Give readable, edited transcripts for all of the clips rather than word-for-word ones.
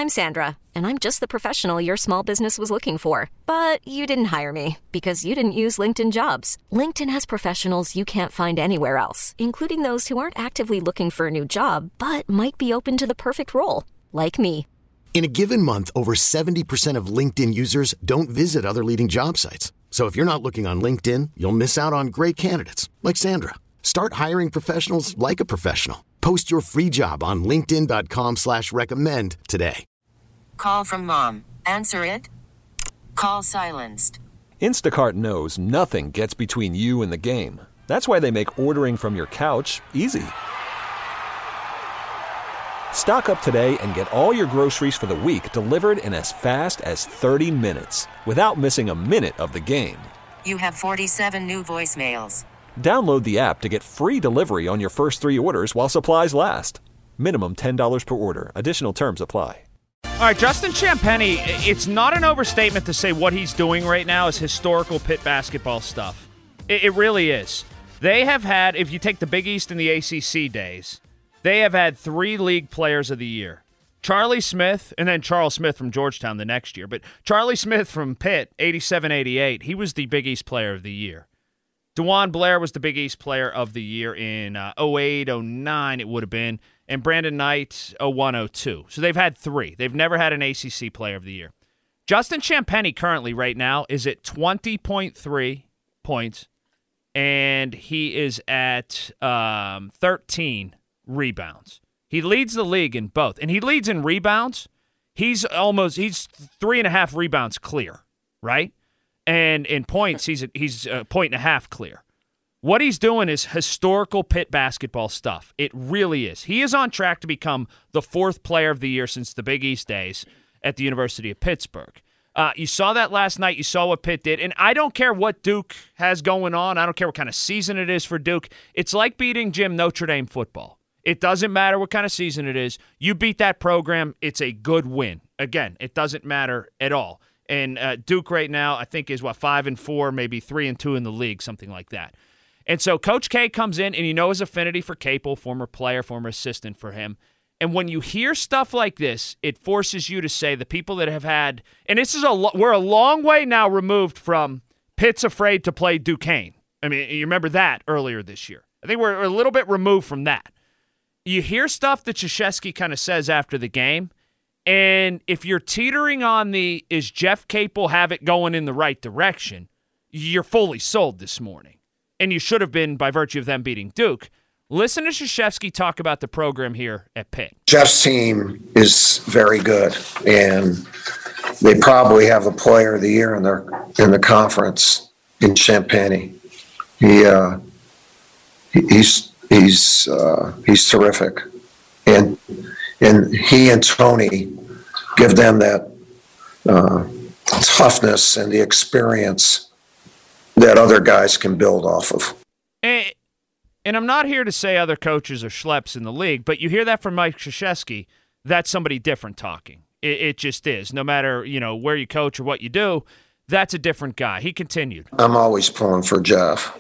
I'm Sandra, and I'm just the professional your small business was looking for. But you didn't hire me because you didn't use LinkedIn Jobs. LinkedIn has professionals you can't find anywhere else, including those who aren't actively looking for a new job, but might be open to the perfect role, like me. In a given month, over 70% of LinkedIn users don't visit other leading job sites. So if you're not looking on LinkedIn, you'll miss out on great candidates like Sandra. Start hiring professionals like a professional. Post your free job on linkedin.com/recommend today. Call from mom. Answer it. Call silenced. Instacart knows nothing gets between you and the game. That's why they make ordering from your couch easy. Stock up today and get all your groceries for the week delivered in as fast as 30 minutes without missing a minute of the game. You have 47 new voicemails. Download the app to get free delivery on your first 3 orders while supplies last. Minimum $10 per order. Additional terms apply. All right, Justin Champagnie, it's not an overstatement to say what he's doing right now is historical Pitt basketball stuff. It really is. They have had, if you take the Big East and the ACC days, they have had 3 league players of the year. Charlie Smith, and then Charles Smith from Georgetown the next year. But Charlie Smith from Pitt, 87-88, he was the Big East player of the year. DeJuan Blair was the Big East player of the year in 08, 09, it would have been, and Brandon Knight, 01, 02. So they've had 3. They've never had an ACC player of the year. Justin Champagnie currently right now is at 20.3 points, and he is at 13 rebounds. He leads the league in both, and he leads in rebounds. He's 3.5 rebounds clear, right? And in points, he's a point and a half clear. What he's doing is historical Pitt basketball stuff. It really is. He is on track to become the 4th player of the year since the Big East days at the University of Pittsburgh. You saw that last night. You saw what Pitt did. And I don't care what Duke has going on. I don't care what kind of season it is for Duke. It's like beating Jim Notre Dame football. It doesn't matter what kind of season it is. You beat that program, it's a good win. Again, it doesn't matter at all. And Duke right now, I think, is 5-4, maybe 3-2 in the league, something like that. And so Coach K comes in, and you know his affinity for Capel, former player, former assistant for him. And when you hear stuff like this, it forces you to say the people that have had, and this is we're a long way now removed from Pitt's afraid to play Duquesne. I mean, you remember that earlier this year. I think we're a little bit removed from that. You hear stuff that Krzyzewski kind of says after the game, and if you're teetering on is Jeff Capel have it going in the right direction, you're fully sold this morning. And you should have been by virtue of them beating Duke. Listen to Krzyzewski talk about the program here at Pitt. Jeff's team is very good, and they probably have the player of the year in the conference in Champagnie. He's terrific, and he and Tony give them that toughness and the experience that other guys can build off of. And I'm not here to say other coaches are schleps in the league, but you hear that from Mike Krzyzewski, that's somebody different talking. It just is. No matter, where you coach or what you do, that's a different guy. He continued. I'm always pulling for Jeff.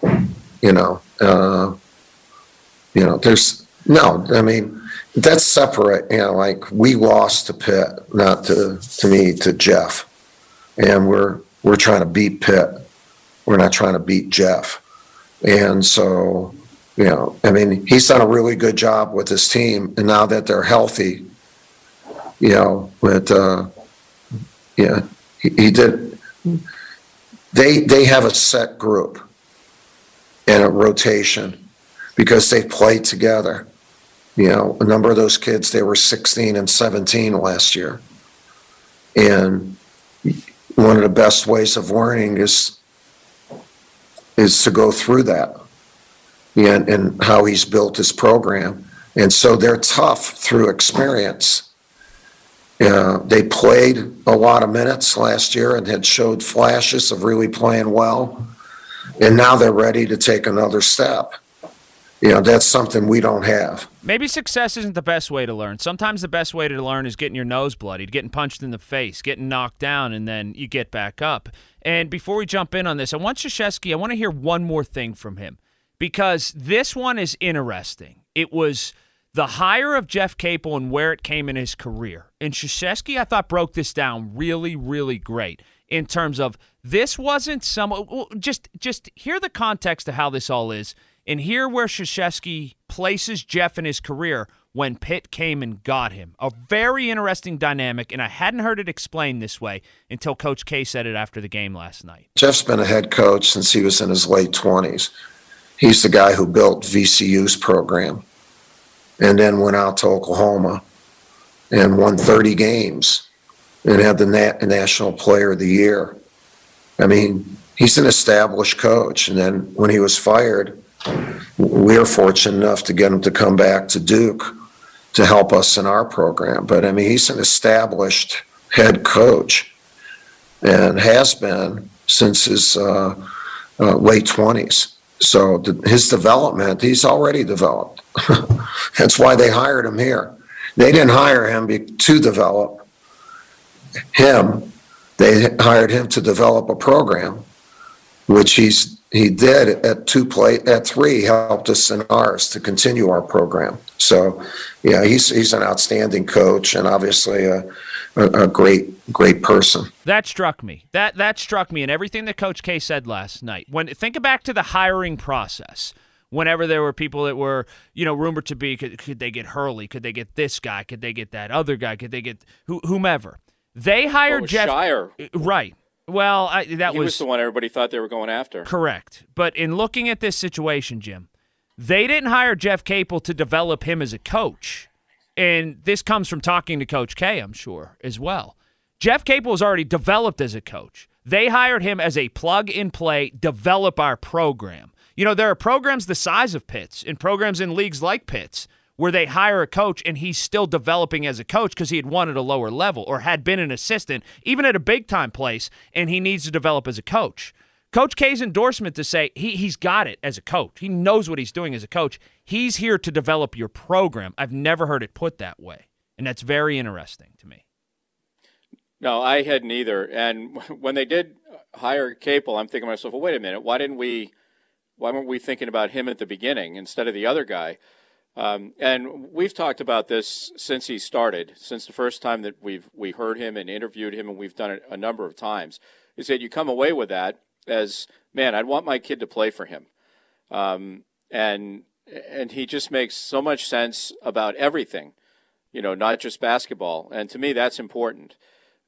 That's separate. Like we lost to Pitt, not to Jeff. And we're trying to beat Pitt. We're not trying to beat Jeff. And so, he's done a really good job with his team. And now that they're healthy, he did. They have a set group and a rotation because they played together. A number of those kids, they were 16 and 17 last year. And one of the best ways of learning is to go through that and how he's built his program. And so they're tough through experience. They played a lot of minutes last year and had showed flashes of really playing well. And now they're ready to take another step. That's something we don't have. Maybe success isn't the best way to learn. Sometimes the best way to learn is getting your nose bloodied, getting punched in the face, getting knocked down, and then you get back up. And before we jump in on this, I want to hear one more thing from him because this one is interesting. It was The hire of Jeff Capel and where it came in his career. And Krzyzewski, I thought, broke this down really, really great in terms of this wasn't just hear the context of how this all is and hear where Krzyzewski places Jeff in his career when Pitt came and got him. A very interesting dynamic, and I hadn't heard it explained this way until Coach K said it after the game last night. Jeff's been a head coach since he was in his late 20s. He's the guy who built VCU's program and then went out to Oklahoma and won 30 games and had the National Player of the Year. I mean, he's an established coach. And then when he was fired, we were fortunate enough to get him to come back to Duke to help us in our program. But, I mean, he's an established head coach and has been since his late 20s. So his development, he's already developed. That's why they hired him here. They didn't hire him to develop him. They hired him to develop a program, which he did at 3, helped us in ours to continue our program. So, yeah, he's an outstanding coach and obviously a great person. That struck me. That struck me, and everything that Coach K said last night. Think back to the hiring process. Whenever there were people that were, rumored to be, could they get Hurley? Could they get this guy? Could they get that other guy? Could they get whomever? They hired Jeff Shire. Right. Well, he was the one everybody thought they were going after. Correct. But in looking at this situation, Jim, they didn't hire Jeff Capel to develop him as a coach. And this comes from talking to Coach K, I'm sure, as well. Jeff Capel was already developed as a coach. They hired him as a plug-and-play, develop our program. There are programs the size of Pitt's and programs in leagues like Pitt's where they hire a coach and he's still developing as a coach because he had won at a lower level or had been an assistant, even at a big-time place, and he needs to develop as a coach. Coach K's endorsement to say he's got it as a coach. He knows what he's doing as a coach. He's here to develop your program. I've never heard it put that way, and that's very interesting to me. No, I hadn't either. And when they did hire Capel, I'm thinking to myself, well, wait a minute, why weren't we thinking about him at the beginning instead of the other guy? And we've talked about this since he started, since the first time that we heard him and interviewed him, and we've done it a number of times, is that you come away with that as, man, I'd want my kid to play for him. And he just makes so much sense about everything, not just basketball. And to me, that's important.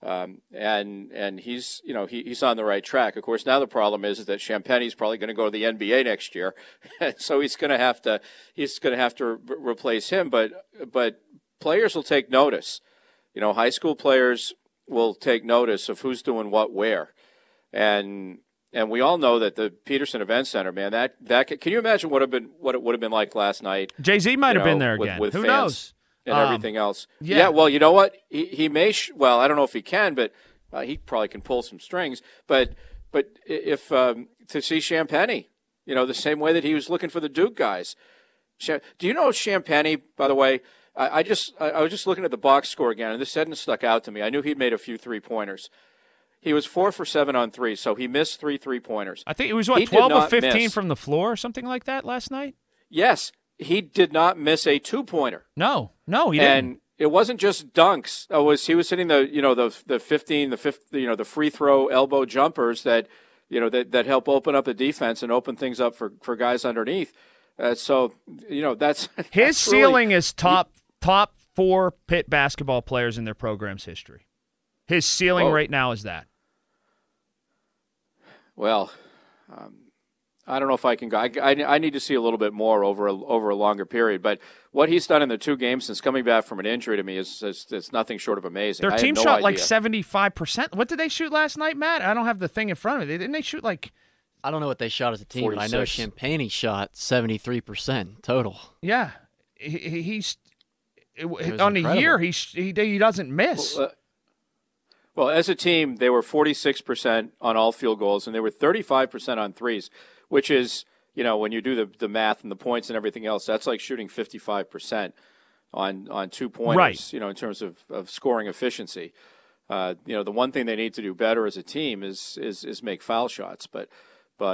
And he's, he's on the right track. Of course, now the problem is that Champagne's probably going to go to the NBA next year. So he's going to have to replace him, but players will take notice. High school players will take notice of who's doing what where. And we all know that the Peterson Event Center, man, that can you imagine what it would have been like last night? Jay-Z might have been there again. With who fans knows? And everything else. Yeah, well, you know what? He may. Well, I don't know if he can, but he probably can pull some strings. But if to see Champagne, the same way that he was looking for the Duke guys. Do you know Champagne? By the way, I was just looking at the box score again, and this hadn't stuck out to me. I knew he'd made a few 3-pointers. He was 4 for 7 on 3, so he missed 3 3-pointers. I think it was 12 of 15 from the floor or something like that last night. Yes. He did not miss a 2-pointer. No, he didn't. And it wasn't just dunks. He was hitting the free throw elbow jumpers that help open up the defense and open things up for guys underneath. So that's his ceiling is top 4 Pitt basketball players in their program's history. His ceiling right now is that. Well, I don't know if I can go. I need to see a little bit more over a longer period. But what he's done in the 2 games since coming back from an injury to me is nothing short of amazing. Their team shot like 75%. What did they shoot last night, Matt? I don't have the thing in front of me. Didn't they shoot like? I don't know what they shot as a team, 46. but I know Champagne shot 73% total. Yeah, he's on the year he doesn't miss. Well, as a team, they were 46% on all field goals, and they were 35% on threes, which is, when you do the math and the points and everything else, that's like shooting 55% on 2-pointers, right. In terms of scoring efficiency. The one thing they need to do better as a team is make foul shots. But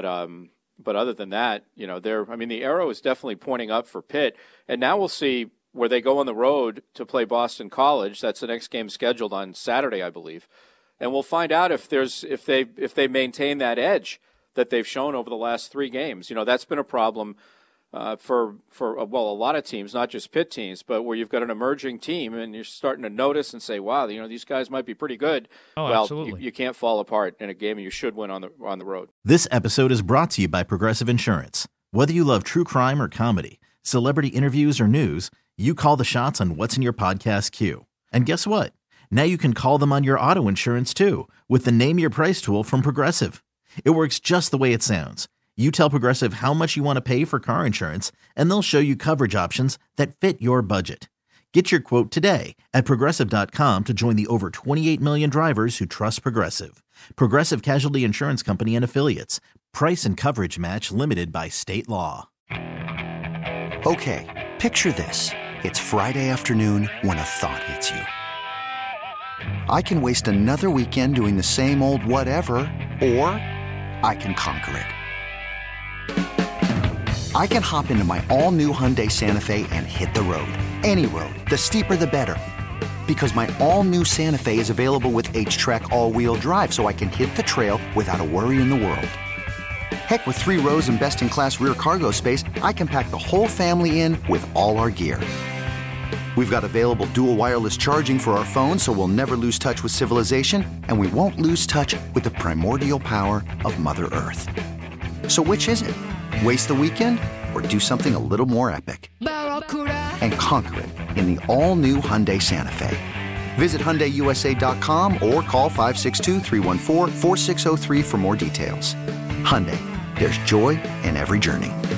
other than that, the arrow is definitely pointing up for Pitt. And now we'll see, where they go on the road to play Boston College. That's the next game scheduled on Saturday, I believe. And we'll find out if they maintain that edge that they've shown over the last 3 games. You know, that's been a problem for a lot of teams, not just Pitt teams, but where you've got an emerging team and you're starting to notice and say, wow, you know, these guys might be pretty good. Oh, well, absolutely. You can't fall apart in a game, and you should win on the road. This episode is brought to you by Progressive Insurance. Whether you love true crime or comedy, celebrity interviews or news, you call the shots on what's in your podcast queue. And guess what? Now you can call them on your auto insurance too with the Name Your Price tool from Progressive. It works just the way it sounds. You tell Progressive how much you want to pay for car insurance, and they'll show you coverage options that fit your budget. Get your quote today at Progressive.com to join the over 28 million drivers who trust Progressive. Progressive Casualty Insurance Company and Affiliates. Price and coverage match limited by state law. Okay, picture this. It's Friday afternoon when a thought hits you. I can waste another weekend doing the same old whatever, or I can conquer it. I can hop into my all-new Hyundai Santa Fe and hit the road. Any road. The steeper, the better. Because my all-new Santa Fe is available with H-Track all-wheel drive, so I can hit the trail without a worry in the world. Heck, with 3 rows and best-in-class rear cargo space, I can pack the whole family in with all our gear. We've got available dual wireless charging for our phones, so we'll never lose touch with civilization, and we won't lose touch with the primordial power of Mother Earth. So which is it? Waste the weekend or do something a little more epic? And conquer it in the all-new Hyundai Santa Fe. Visit HyundaiUSA.com or call 562-314-4603 for more details. Hyundai, there's joy in every journey.